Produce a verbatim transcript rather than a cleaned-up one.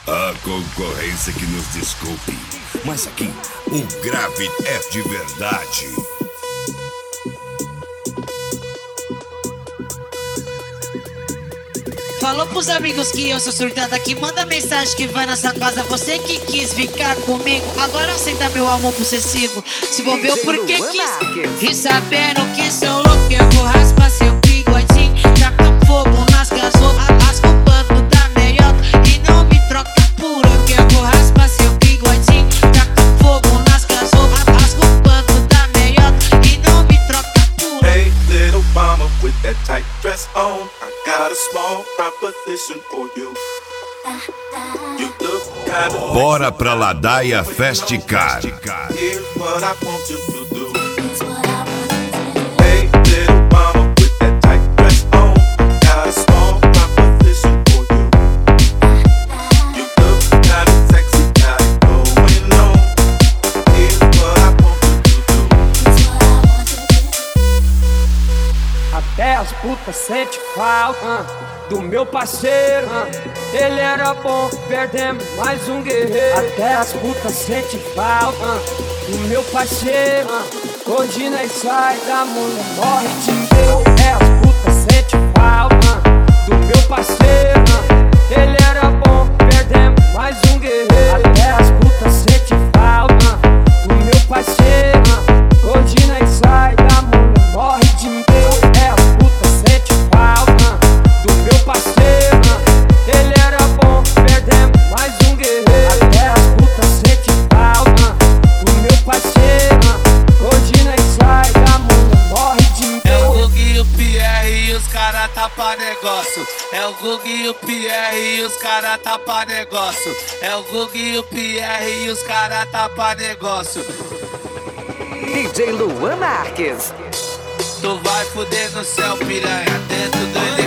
A concorrência que nos desculpe, mas aqui o grave é de verdade. Falou pros amigos que eu sou surtada aqui, manda mensagem que vai nessa casa. Você que quis ficar comigo, agora aceita meu amor possessivo. Se envolveu porque quis, e sabendo que sou louco, eu vou raspar seu bigodinho. Taca fogo nas gasolas, rasga o banco da meiota e não me troca por que eu vou raspar seu bigodinho. Taca fogo nas gasolas, rasga o banco da meiota e não me troca por. Hey little mama with that tight dress on, I got a small proposition for you. You look kind of Bora pra Ladaia Festicar. Here's what I want you to do. Hey little mama with that tight dress on, I got a small proposition for you. You look kind of sexy, got it going on. Here's what I want you to do. Até as putas sente falta uh, do meu parceiro, uh, ele era bom, perdemos mais um guerreiro. Até as putas sente falta uh, do meu parceiro, uh, hoje nós sai da mulher, morre de medo. Até as putas sente falta uh, do meu parceiro, uh, ele era bom, perdemos mais um guerreiro. Até as putas sente falta uh, do meu parceiro, uh, hoje nós sai da mulher, morre de medo. Tá pra negócio, é o Gug e o Pierre e os cara tá pra negócio. É o Gug e o Pierre e os cara tá pra negócio. D J Luan Marques. Tu vai fuder no céu, piranha, dentro do